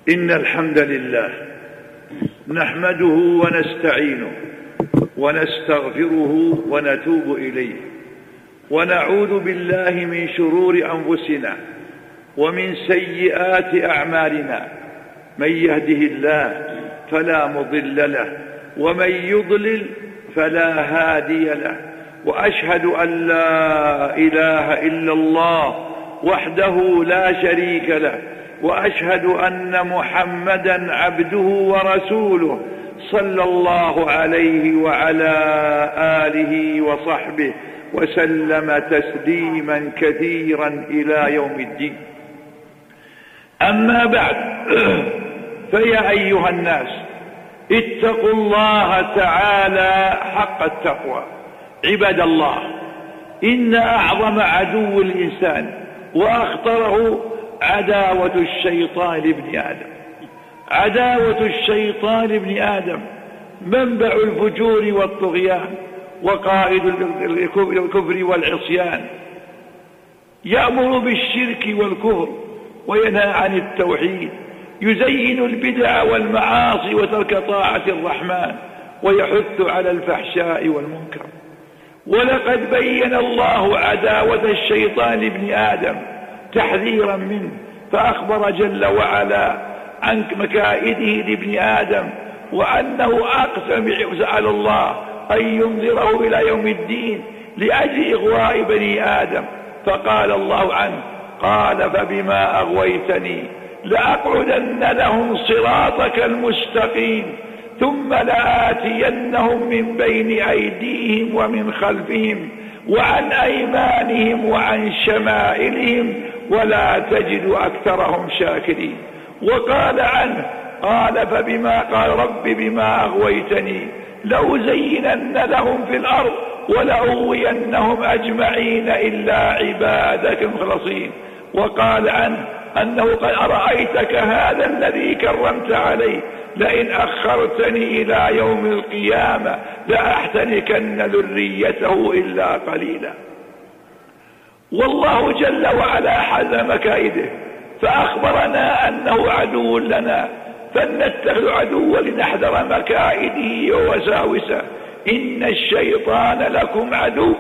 إن الحمد لله نحمده ونستعينه ونستغفره ونتوب إليه، ونعوذ بالله من شرور أنفسنا ومن سيئات أعمالنا. من يهده الله فلا مضل له، ومن يضلل فلا هادي له. وأشهد أن لا إله إلا الله وحده لا شريك له، وأشهد أن محمدا عبده ورسوله صلى الله عليه وعلى آله وصحبه وسلم تسليما كثيرا إلى يوم الدين. أما بعد، فيا أيها الناس، اتقوا الله تعالى حق التقوى. عباد الله، إن أعظم عدو الإنسان وأخطره عداوة الشيطان لابن آدم. عداوة الشيطان لابن آدم منبع الفجور والطغيان وقائد الكفر والعصيان. يأمر بالشرك والكفر وينهى عن التوحيد، يزين البدع والمعاصي وترك طاعة الرحمن، ويحث على الفحشاء والمنكر. ولقد بين الله عداوة الشيطان لابن آدم تحذيرا منه، فأخبر جل وعلا عن مكائده لابن آدم، وأنه أقسم على الله أن ينظره إلى يوم الدين لأجل إغواء بني آدم. فقال الله عنه: قال فبما أغويتني لأقعدن لهم صراطك المستقيم ثم لآتينهم من بين أيديهم ومن خلفهم وعن أيمانهم وعن شمائلهم ولا تجد أكثرهم شاكرين. وقال عنه: قال رب بما أغويتني لأزينن لهم في الأرض ولأغوينهم أجمعين إلا عبادك المخلصين. وقال عنه أنه: قد أرأيتك هذا الذي كرمت عليه لئن أخرتني إلى يوم القيامة لأحتنكن ذريته إلا قليلا. والله جل وعلا حزم مكائده، فأخبرنا أنه عدو لنا، فلنتخذ عدوا لنحذر مكائده ووساوسه. إن الشيطان لكم عدو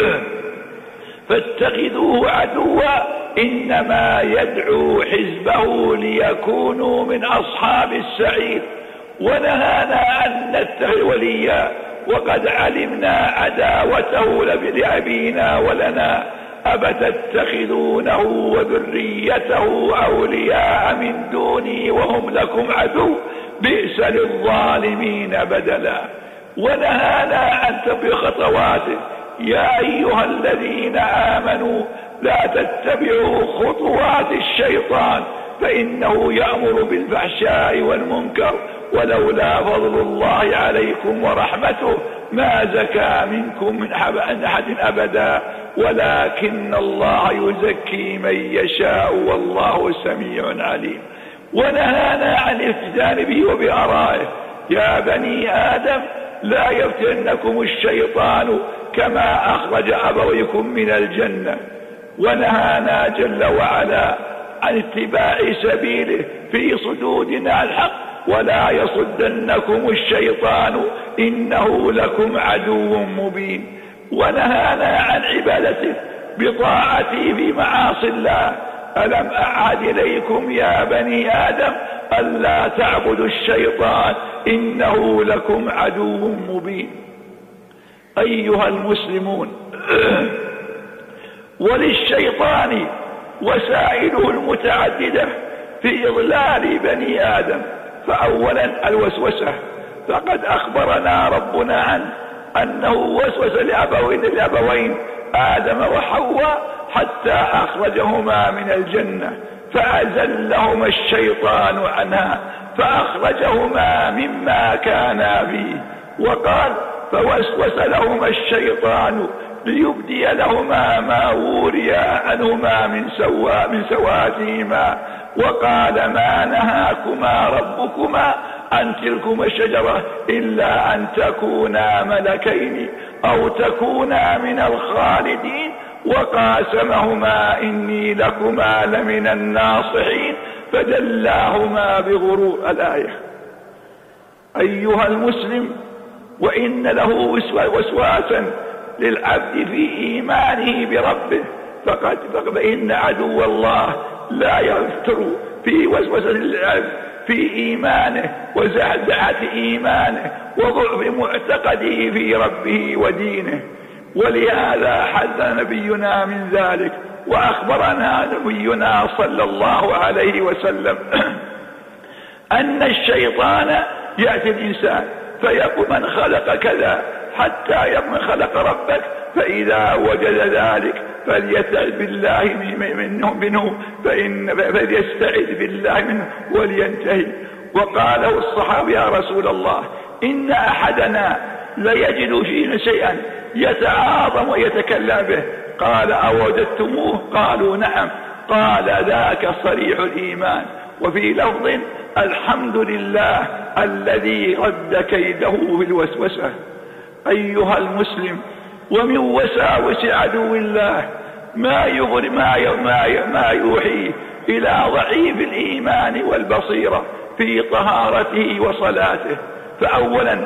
فاتخذوه عدوا إنما يدعو حزبه ليكونوا من أصحاب السعير. ونهانا أن نتخذ وليا وقد علمنا عداوته لأبينا ولنا، أفتتخذونه وذريته أولياء من دوني وهم لكم عدو بئس للظالمين بدلا. ونهانا عن تبع خطواته. يا أيها الذين آمنوا لا تتبعوا خطوات الشيطان فإنه يأمر بالفحشاء والمنكر ولولا فضل الله عليكم ورحمته ما زكى منكم من أحد أبدا ولكن الله يزكي من يشاء والله سميع عليم. ونهانا عن الافتتان به وبآرائه. يا بني آدم لا يفتنكم الشيطان كما أخرج أبويكم من الجنة. ونهانا جل وعلا عن اتباع سبيله في صدودنا عن الحق، ولا يصدنكم الشيطان إنه لكم عدو مبين. ونهانا عن عبادته بطاعته في معاصي الله. ألم أعهد إليكم يا بني آدم ألا تعبدوا الشيطان إنه لكم عدو مبين. أيها المسلمون، وللشيطان وسائله المتعددة في إضلال بني آدم. فأولا الوسوسة، فقد أخبرنا ربنا عنه أنه وسوس لأبوين آدم وحواء حتى أخرجهما من الجنة، فأزلهما الشيطان عنها فأخرجهما مما كانا فيه. وقال: فوسوس لهما الشيطان ليبدي لهما ما وري عنهما من سواتهما. وقال: ما نهاكما ربكما عن تلكما الشجرة إلا أن تكونا ملكين أو تكونا من الخالدين. وقاسمهما إني لكما لمن الناصحين فدلاهما بغرور. الآية. أيها المسلم، وإن له وسواسا للعبد في إيمانه بربه، فإن عدو الله لا يفتر في وسوسة للعبد في إيمانه وزعزعة إيمانه وضعف معتقده في ربه ودينه. ولهذا حذر نبينا من ذلك، وأخبرنا نبينا صلى الله عليه وسلم أن الشيطان يأتي الإنسان فيقول من خلق كذا، حتى يقول خلق ربك، فإذا وجد ذلك فليستعذ بالله منه فليستعذ بالله منه ولينتهي. وقاله الصحابة يا رسول الله إن أحدنا ليجد فينا شيئا يتعاظم ويتكلم به، قال أوجدتموه؟ قالوا نعم. قال ذاك صريح الإيمان. وفي لفظ الحمد لله الذي رد كيده في الوسوسة. أيها المسلم، ومن وساوس عدو الله ما يوحي إلى ضعيف الإيمان والبصيرة في طهارته وصلاته. فأولا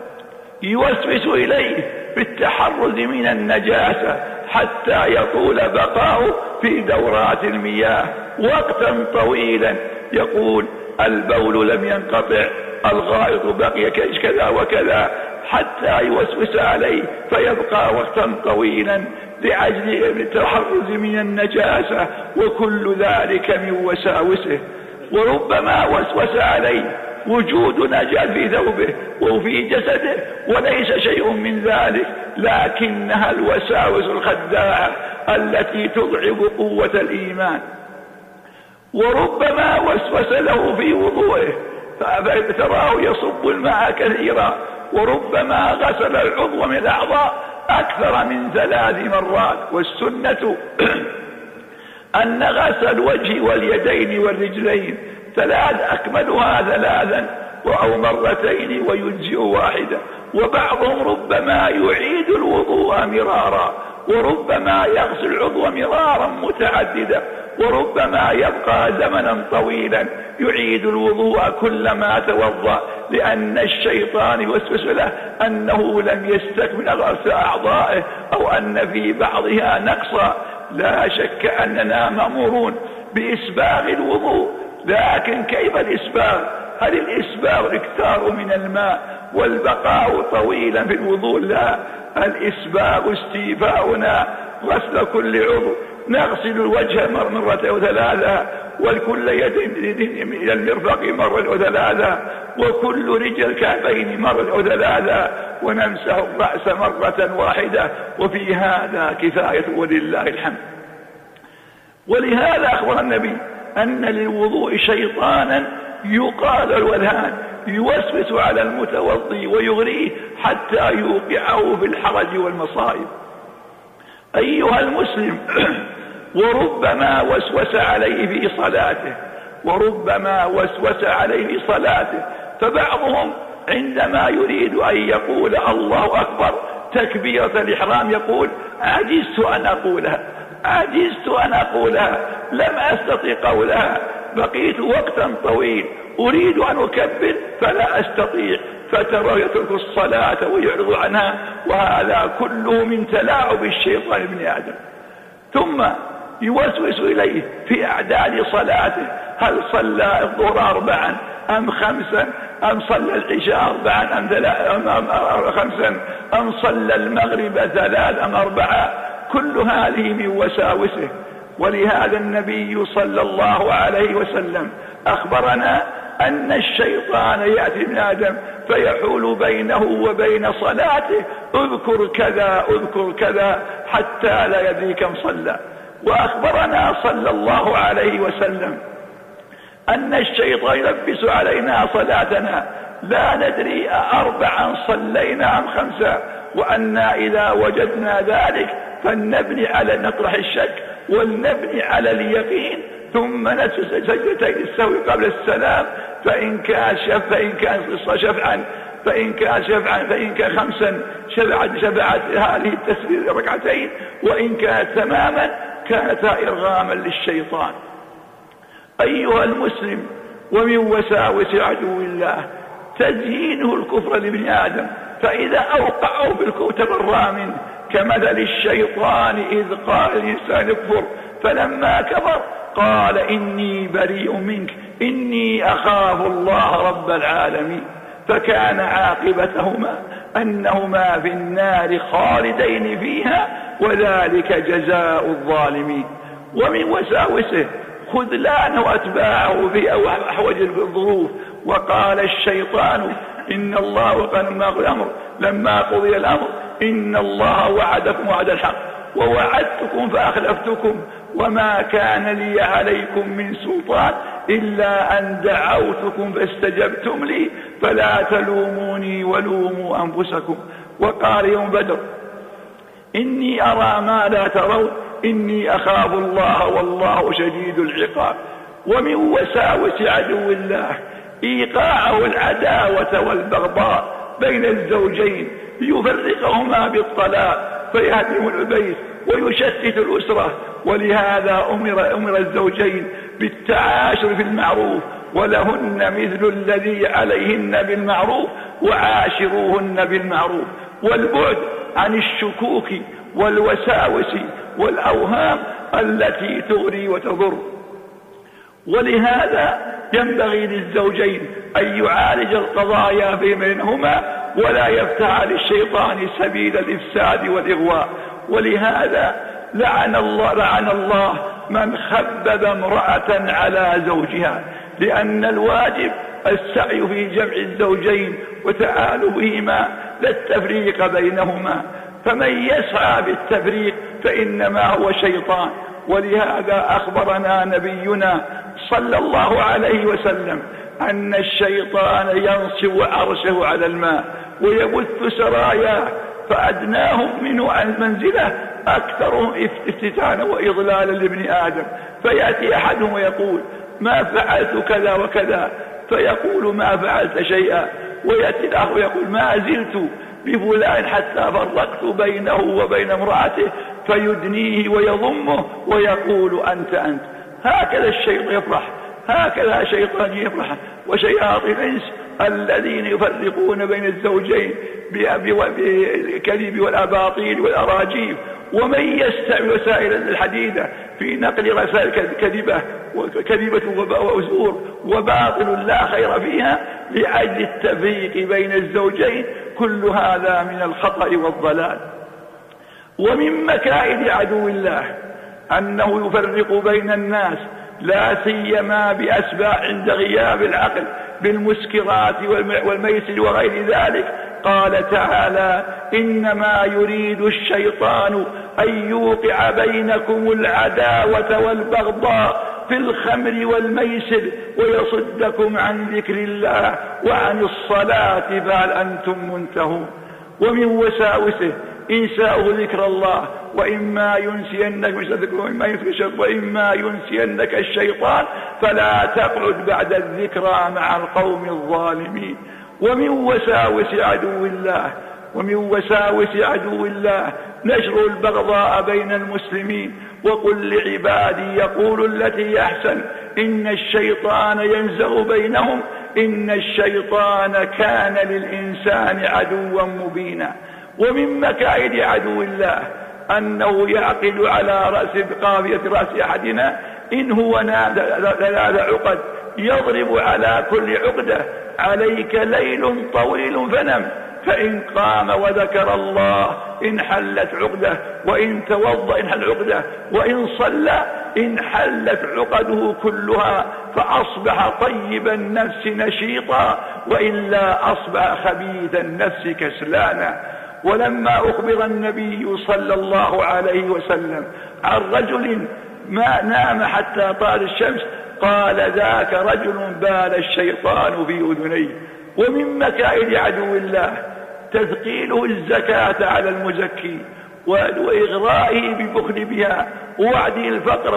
يوسوس إليه بالتحرز من النجاسة حتى يطول بقاؤه في دورات المياه وقتا طويلا، يقول البول لم ينقطع، الغائط بقي كذا وكذا، حتى يوسوس عليه فيبقى وقتا طويلا لأجل التحرز من النجاسة، وكل ذلك من وساوسه. وربما وسوس عليه وجود نجاسة في ثوبه وفي جسده وليس شيء من ذلك، لكنها الوساوس الخداعة التي تضعف قوة الإيمان. وربما وسوس له في وضوئه فتراه يصب الماء كثيرا، وربما غسل العضو من الأعضاء أكثر من 3 مرات. والسنة أن غسل الوجه واليدين والرجلين 3 أكملها 3 أو مرتين ويجزئ واحدة. وبعضهم ربما يعيد الوضوء مرارا، وربما يغسل العضو مرارا متعددا، وربما يبقى زمنا طويلا يعيد الوضوء كلما توضأ، لأن الشيطان يوسوس له أنه لم يستكمل غسل أعضائه أو أن في بعضها نقصا. لا شك أننا مأمورون بإسباغ الوضوء، لكن كيف الإسباغ؟ هل الإسباغ إكثار من الماء والبقاء طويلا في الوضوء؟ لا، الإسباغ استيفاؤنا غسل كل عضو، نغسل الوجه مرة أو 3، والكل يد إلى المرفق مرة أو 3، وكل رجل كعبين مرة أو 3، ونمسح الرأس مرة واحدة، وفي هذا كفاية ولله الحمد. ولهذا أخبر النبي أن للوضوء شيطانا يقال الولهان يوسوس على المتوضي ويغريه حتى يوقعه في الحرج والمصائب. أيها المسلم، وربما وسوس عليه في صلاته، وربما وسوس عليه في صلاته. فبعضهم عندما يريد أن يقول الله أكبر تكبيرة الإحرام يقول عجزت أن أقولها، لم أستطع قولها، بقيت وقتا طويل أريد أن أكبر فلا أستطيع، فترى يترك الصلاة ويعرض عنها، وهذا كله من تلاعب الشيطان ابن آدم. ثم يوسوس إليه في أعداد صلاته، هل صلى الظهر 4 أم 5 أم صلى العشاء 4 أم 5 أم صلى المغرب 3 أم 4، كل هذه من وساوسه. ولهذا النبي صلى الله عليه وسلم أخبرنا أن الشيطان يأتي ابن آدم فيحول بينه وبين صلاته، اذكر كذا اذكر كذا، حتى لا يدري كم صلى. وأخبرنا صلى الله عليه وسلم أن الشيطان يلبس علينا صلاتنا لا ندري 4 صلينا أم 5، وأن إذا وجدنا ذلك فلنبني على نطرح الشك ولنبني على اليقين، ثم نسجد سجدتين السهو قبل السلام، فإن كان شفعا فإن كان 5 شفعت هذه التسبيح 2، وإن كانت تماما كانت إرغاما للشيطان. أيها المسلم، ومن وساوس عدو الله تزيينه الكفر لابن آدم، فإذا أوقعه بالكفر تبرأ منه، كمثل الشيطان إذ قال الإنسان اكفر فلما كفر قال إني بريء منك إني أخاف الله رب العالمين، فكان عاقبتهما أنهما في النار خالدين فيها وذلك جزاء الظالمين. ومن وساوسه خذلان وأتباعه في أحوج الظروف. وقال الشيطان إن الله لما قضي الأمر إن الله وعدكم وعد الحق ووعدتكم فأخلفتكم وما كان لي عليكم من سلطان إلا أن دعوتكم فاستجبتم لي فلا تلوموني ولوموا أنفسكم. وقال يوم بدر إني أرى ما لا ترون إني أخاف الله والله شديد العقاب. ومن وساوس عدو الله إيقاعه العداوة والبغضاء بين الزوجين ليفرقهما بالطلاق فيهدم البيت ويشتت الأسرة. ولهذا أمر الزوجين بالتعاشر في المعروف ولهن مثل الذي عليهن بالمعروف وعاشروهن بالمعروف، والبعد عن الشكوك والوساوس والأوهام التي تغري وتضر. ولهذا ينبغي للزوجين أن يعالج القضايا بينهما ولا يفتح للشيطان سبيل الإفساد والإغواء. ولهذا لعن الله من خبب امرأة على زوجها، لأن الواجب السعي في جمع الزوجين وتآلفهما لا التفريق بينهما، فمن يسعى بالتفريق فإنما هو شيطان. ولهذا أخبرنا نبينا صلى الله عليه وسلم أن الشيطان ينصب عرشه على الماء ويبث سراياه، فأدناهم منه عن منزله أكثرهم افتتانا وإضلالا لابن آدم. فيأتي أحدهم ويقول ما فعلت كذا وكذا، فيقول ما فعلت شيئا، ويأتي الآخر ويقول ما زلت بفلان حتى فرقت بينه وبين امرأته، فيدنيه ويضمه ويقول أنت. هكذا الشيطان يفرح، هكذا شيطان يفرح. وشياطين الإنس الذين يفرقون بين الزوجين بالكذب والأباطيل والأراجيف، ومن يستعمل وسائل الحديدة في نقل رسائل كذبة وزور وباطل لا خير فيها لأجل التفريق بين الزوجين، كل هذا من الخطأ والضلال. ومن مكائد عدو الله أنه يفرق بين الناس لا سيما بأسباب عند غياب العقل بالمسكرات والميسر وغير ذلك. قال تعالى إنما يريد الشيطان أن يوقع بينكم العداوة والبغضاء في الخمر والميسر ويصدكم عن ذكر الله وعن الصلاة فهل أنتم منتهون. ومن وساوسه إنساء ذكر الله وإما ينسينك الشيطان فلا تقعد بعد الذكرى مع القوم الظالمين. ومن وساوس عدو الله نشر البغضاء بين المسلمين. وقل لعبادي يقولوا التي أحسن إن الشيطان ينزغ بينهم إن الشيطان كان للإنسان عدوا مبينا. ومن مكائد عدو الله أنه يعقد على رأس قافية رأس أحدنا إن هو ثلاث عقد، يضرب على كل عقدة عليك ليل طويل فنم، فإن قام وذكر الله انحلت عقده، وإن توضأ انحل عقده، وإن صلى انحلت عقده كلها، فأصبح طيب النفس نشيطا وإلا أصبح خبيث النفس كسلانا. ولما أخبر النبي صلى الله عليه وسلم عن رجل ما نام حتى طال الشمس قال ذاك رجل بال الشيطان في أذنيه. ومن مكائد عدو الله تثقيله الزكاة على المزكي وإغرائه بالبخل بها ووعده الفقر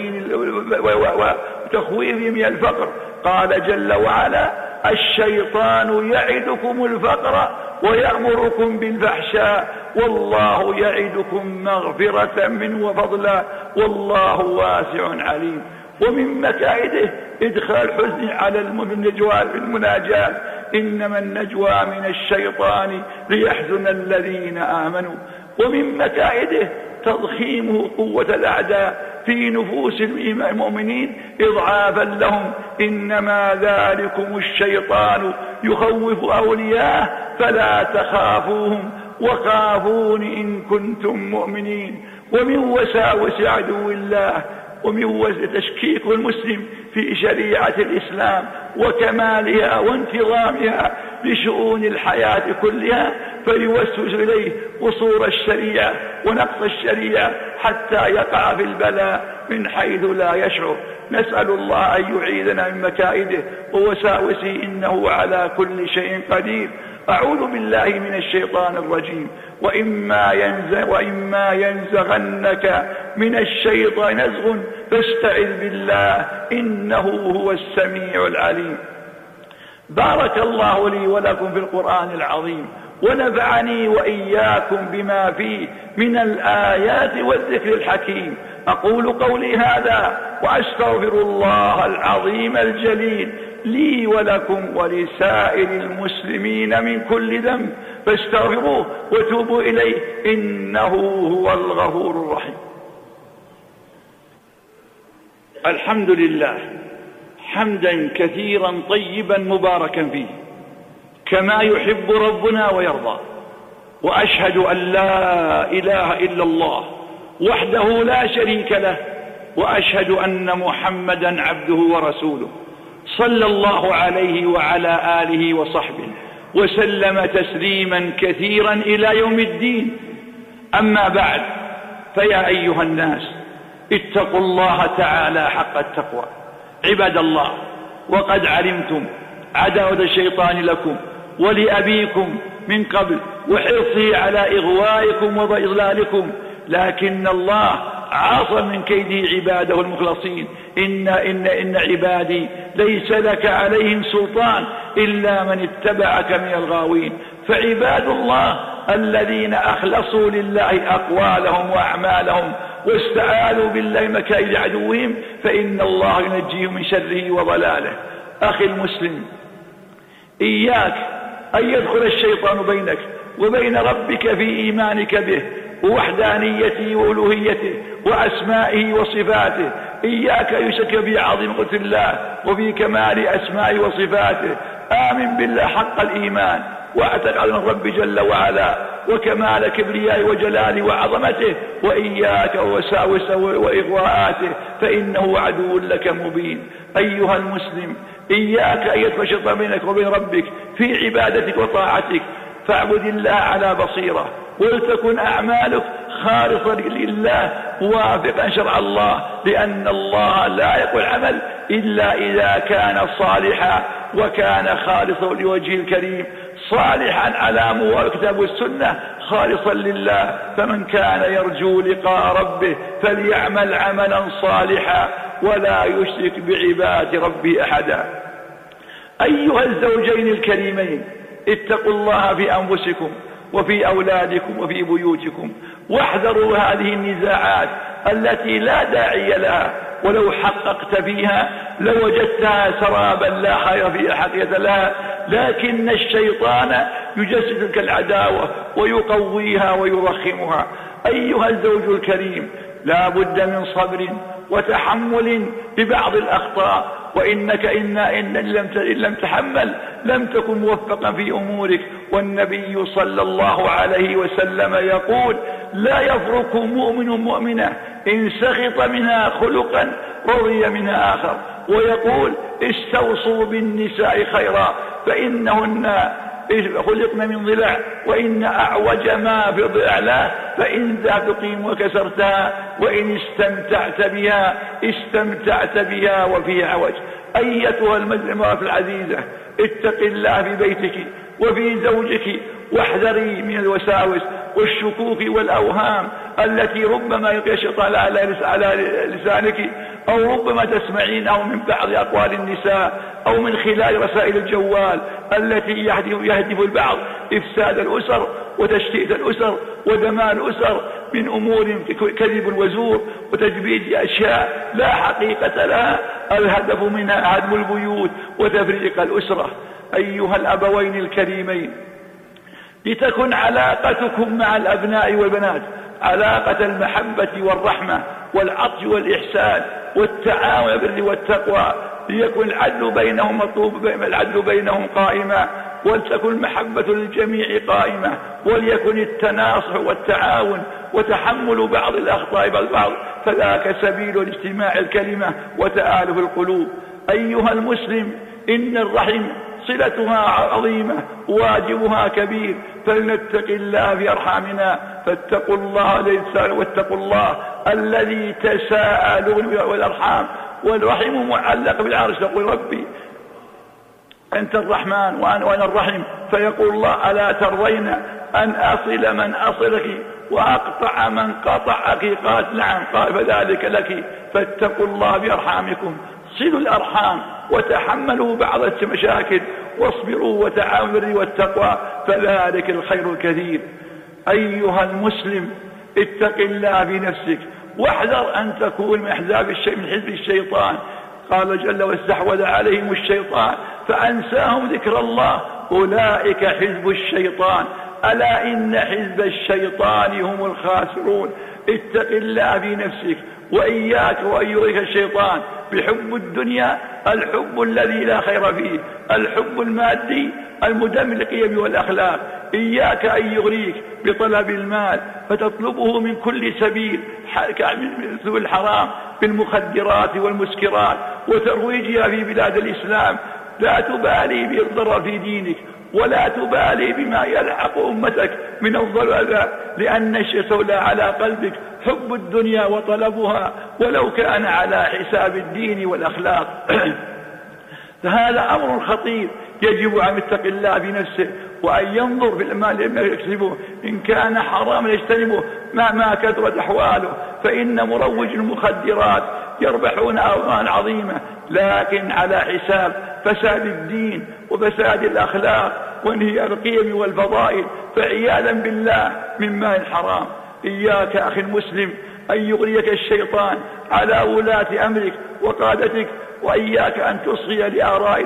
وتخويفه من الفقر. قال جل وعلا الشيطان يعدكم الفقر ويأمركم بالفحشاء والله يعدكم مغفرة منه وفضلا والله واسع عليم. ومن مكائده إدخال الحزن على النجوى في المناجاة. إنما النجوى من الشيطان ليحزن الذين آمنوا. ومن مكائده تضخيمه قوة الأعداء في نفوس المؤمنين إضعافا لهم. إنما ذلكم الشيطان يخوف أولياءه فلا تخافوهم وخافون إن كنتم مؤمنين. ومن وساوس عدو الله ومن تشكيك المسلم في شريعة الإسلام وكمالها وانتظامها لشؤون الحياة كلها، فيوسوس إليه قصور الشريعة ونقص الشريعة حتى يقع في البلاء من حيث لا يشعر. نسأل الله أن يعيذنا من مكائده ووساوسه إنه على كل شيء قدير. أعوذ بالله من الشيطان الرجيم. وإما ينزغنك من الشيطان نزغ فاستعذ بالله إنه هو السميع العليم. بارك الله لي ولكم في القرآن العظيم، ونفعني وإياكم بما فيه من الآيات والذكر الحكيم. أقول قولي هذا وأستغفر الله العظيم الجليل لي ولكم ولسائر المسلمين من كل ذنب، فاستغفروه وتوبوا إليه إنه هو الغفور الرحيم. الحمد لله حمدا كثيرا طيبا مباركا فيه كما يحب ربنا ويرضى. وأشهد أن لا إله إلا الله وحده لا شريك له، وأشهد أن محمدا عبده ورسوله صلى الله عليه وعلى آله وصحبه وسلم تسليما كثيرا إلى يوم الدين. أما بعد، فيا أيها الناس اتقوا الله تعالى حق التقوى. عباد الله، وقد علمتم عداوة الشيطان لكم ولأبيكم من قبل وحرصه على إغوائكم وإضلالكم، لكن الله عاصم من كيده عباده المخلصين. إن عبادي ليس لك عليهم سلطان إلا من اتبعك من الغاوين. فعباد الله الذين أخلصوا لله أقوالهم وأعمالهم واستعاذوا بالله مكائد عدوهم فإن الله ينجيهم من شره وضلاله. أخي المسلم، إياك أن يدخل الشيطان بينك وبين ربك في إيمانك به ووحدانيته وألوهيته وأسمائه وصفاته. إياك يشك بعظيم قدرة الله وفي كمال أسمائه وصفاته. آمن بالله حق الإيمان واعتقد عن الرب جل وعلا وكمال كبريائه وجلاله وعظمته، وإياك ووساوسه وإغواءاته فإنه عدو لك مبين. أيها المسلم، إياك أن يدخل الشيطان بينك وبين ربك في عبادتك وطاعتك، فاعبد الله على بصيرة ولتكن أعمالك خالصة لله موافقا شرع الله، لأن الله لا يقبل عمل إلا إذا كان صالحا وكان خالصا لوجهه الكريم، صالحا على موافق الكتاب والسنة خالصا لله. فمن كان يرجو لقاء ربه فليعمل عملا صالحا ولا يشرك بعباد ربه أحدا. أيها الزوجين الكريمين، اتقوا الله في أنفسكم وفي أولادكم وفي بيوتكم، واحذروا هذه النزاعات التي لا داعي لها، ولو حققت فيها لوجدتها سرابا لا خير في حقيقة لها، لكن الشيطان يجسد تلك العداوة ويقويها ويرخمها. أيها الزوج الكريم، لا بد من صبر وتحمل ببعض الأخطاء، وإنك إن لم تحمل لم تكن موفقا في أمورك. والنبي صلى الله عليه وسلم يقول: لا يفرق مؤمن مؤمنة إن سخط منها خلقا رضي منها آخر. ويقول: استوصوا بالنساء خيرا فإنهن خلقن من ضلع، وإن أعوج ما في الضلع له، فإن ذا تقيم وكسرتها، وإن استمتعت بها وفي عوج. أيتها المرأة العزيزة، اتق الله في بيتك وفي زوجك، واحذري من الوساوس والشكوك والأوهام التي ربما يلقي الشيطان على لسانك، أو ربما تسمعين أو من بعض أقوال النساء أو من خلال رسائل الجوال التي يهدف البعض إفساد الأسر وتشتيت الأسر ودمار الأسر. من أمور كذب وزور وتجبيد أشياء لا حقيقة لها الهدف منها هدم البيوت وتفريق الأسرة. أيها الأبوين الكريمين، لتكن علاقتكم مع الأبناء والبنات علاقة المحبة والرحمة والعطف والإحسان والتعاون بالبر والتقوى، ليكن العدل بينهم قائما، ولتكن المحبة للجميع قائمة، وليكن التناصح والتعاون وتحمل بعض الأخطاء بالبعض، فذاك سبيل الاجتماع الكلمة وتآلف القلوب. أيها المسلم، إن الرحم صلتها عظيمة واجبها كبير، فلنتق الله في أرحامنا، واتقوا الله الذي تساءلون والأرحام، والرحم معلق بالعرش. تقول ربي أنت الرحمن وأنا الرحيم، فيقول الله ألا ترضين أن أصل من أصلك وأقطع من قطعك؟ قالت نعم، قال فذلك لك، فاتقوا الله بأرحامكم، صلوا الأرحام وتحملوا بعض المشاكل، واصبروا وتعاونوا بالبر والتقوى، فذلك الخير الكثير. أيها المسلم، اتق الله بنفسك، واحذر أن تكون من حزب الشيطان. قال جل واستحوذ عليهم الشيطان فأنساهم ذكر الله، أولئك حزب الشيطان، ألا إن حزب الشيطان هم الخاسرون. اتق الله بنفسك، وإياك وأن يغرك الشيطان بحب الدنيا، الحب الذي لا خير فيه، الحب المادي المدمر للقيم والأخلاق. إياك أن يغريك بطلب المال فتطلبه من كل سبيل، مثل الحرام بالمخدرات والمسكرات وترويجها في بلاد الإسلام. لا تبالي بالضرر في دينك، ولا تبالي بما يلحق أمتك من الضلال، لأن الشيء على قلبك حب الدنيا وطلبها، ولو كان على حساب الدين والأخلاق. فهذا أمر خطير، يجب أن يتقي الله بنفسه، وأن ينظر في المال لما يكسبه، إن كان حراما يجتنبه مهما كثرت أحواله، فإن مروج المخدرات يربحون أموال عظيمة، لكن على حساب فساد الدين وفساد الأخلاق وانهيار القيم والفضائل، فعياذا بالله مما الحرام. إياك أخي المسلم أن يغريك الشيطان على ولاة أمرك وقادتك، وإياك أن تصغي لآراء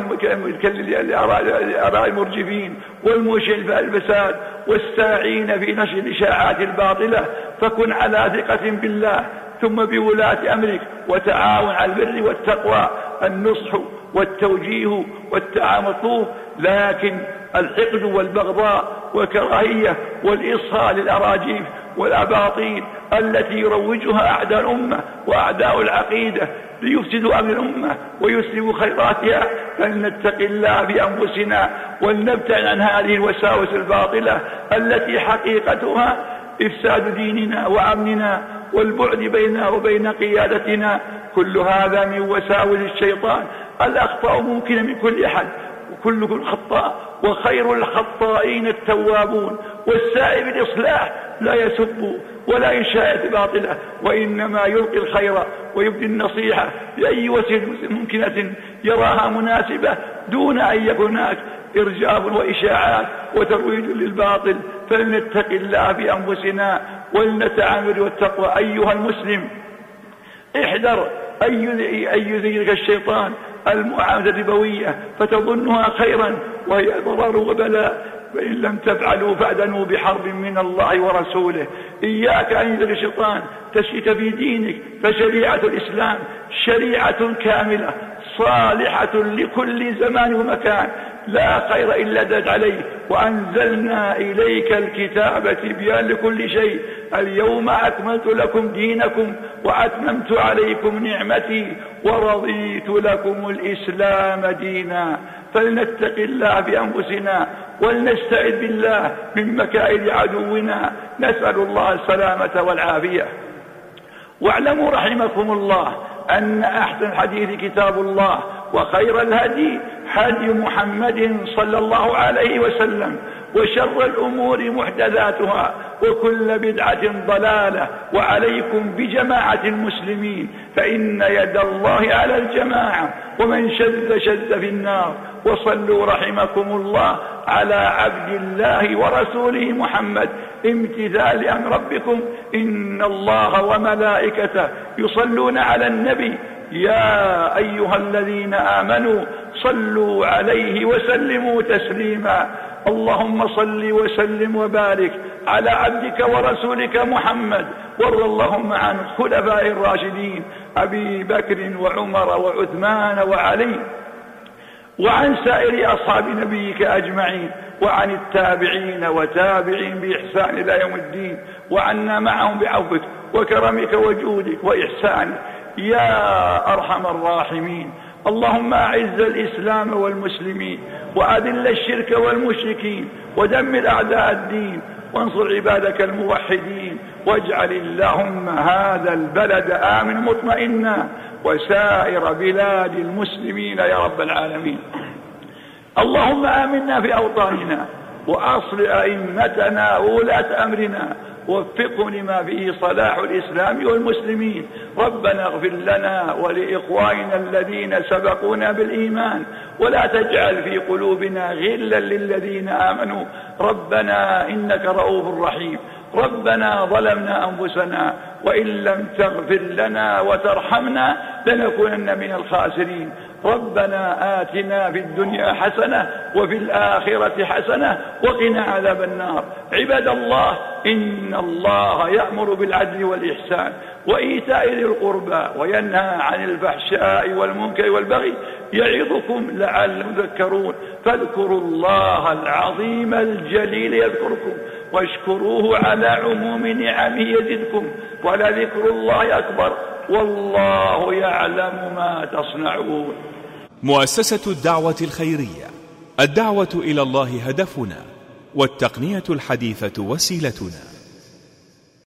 المرجفين والمشين في الفساد والساعين في نشر الإشاعات الباطلة، فكن على ثقة بالله ثم بولاة أمرك، وتعاون على البر والتقوى، النصح والتوجيه والتعامل مطلوب، لكن الحقد والبغضاء والكراهية والإصهاء للأراجيف والأباطيل التي يروجها أعداء الأمة وأعداء العقيدة ليفسدوا أمر الأمة ويسلبوا خيراتها، فلنتق الله بأنفسنا ولنبتعد عن هذه الوساوس الباطلة التي حقيقتها إفساد ديننا وأمننا والبعد بيننا وبين قيادتنا. كل هذا من وساوس الشيطان. الأخطاء ممكنة من كل أحد، وكلكم خطاء، وخير الخطائين التوابون، والسائل بالإصلاح لا يسب ولا إنشاء باطلة، وإنما يلقي الخير ويبدي النصيحة بأي وسيلة ممكنة يراها مناسبة، دون أن يكون هناك إرجاف وإشاعات وترويج للباطل. فلنتق الله بأنفسنا ولنتعامل والتقوى. أيها المسلم، احذر أن يزينك الشيطان المعاملة الربوية فتظنها خيرا وهي ضرر وبلاء، فإن لم تفعلوا فأذنوا بحرب من الله ورسوله. إياك أن يزينك الشيطان تشكك في دينك، فشريعة الإسلام شريعة كاملة صالحة لكل زمان ومكان، لا خير إلا دلت عليه. وأنزلنا إليك الكتاب تبيان لكل شيء، اليوم أكملت لكم دينكم وأتممت عليكم نعمتي ورضيت لكم الإسلام دينا. فلنتق الله بأنفسنا ولنستعذ بالله من مكائد عدونا، نسأل الله السلامة والعافية. واعلموا رحمكم الله أن أحسن الحديث كتاب الله، وخير الهدي هدي محمد صلى الله عليه وسلم، وشر الأمور محدثاتها، وكل بدعة ضلالة. وعليكم بجماعة المسلمين، فإن يد الله على الجماعة، ومن شذ في النار. وصلوا رحمكم الله على عبد الله ورسوله محمد امتثال أمر ربكم إن الله وملائكته يصلون على النبي يا أيها الذين آمنوا صلوا عليه وسلموا تسليما اللهم صل وسلم وبارك على عبدك ورسولك محمد وارض اللهم عن الخلفاء الراشدين أبي بكر وعمر وعثمان وعلي وعن سائر أصحاب نبيك أجمعين وعن التابعين وتابعين بإحسان إلى يوم الدين وعنا معهم بعفوك وكرمك وجودك وإحسانك يا أرحم الراحمين اللهم أعز الإسلام والمسلمين وأذل الشرك والمشركين ودمر أعداء الدين وانصر عبادك الموحدين واجعل اللهم هذا البلد آمن مطمئنا وسائر بلاد المسلمين يا رب العالمين اللهم آمنا في أوطاننا وأصل أئمتنا وولاة أمرنا وفقهم لما فيه صلاح الإسلام والمسلمين ربنا اغفر لنا ولإخواننا الذين سبقونا بالإيمان ولا تجعل في قلوبنا غلا للذين آمنوا ربنا إنك رؤوف رحيم ربنا ظلمنا أنفسنا وإن لم تغفر لنا وترحمنا لنكونن من الخاسرين ربنا آتنا في الدنيا حسنة وفي الآخرة حسنة وقنا عذاب النار عباد الله إن الله يأمر بالعدل والإحسان وإيتاء ذي القربى وينهى عن الفحشاء والمنكر والبغي يعظكم لعلكم تذكرون فاذكروا الله العظيم الجليل يذكركم واشكروه على عموم نعمه يزدكم ولذكر الله أكبر والله يعلم ما تصنعون. مؤسسة الدعوة الخيرية، الدعوة إلى الله هدفنا والتقنية الحديثة وسيلتنا.